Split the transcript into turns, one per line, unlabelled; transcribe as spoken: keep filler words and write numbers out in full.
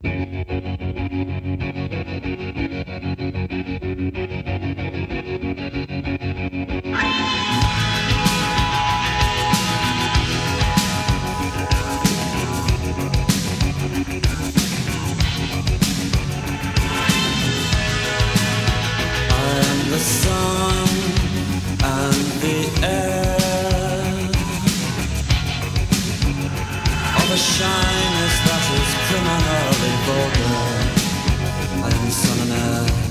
Shyness that is criminally vulgar. I am son and heir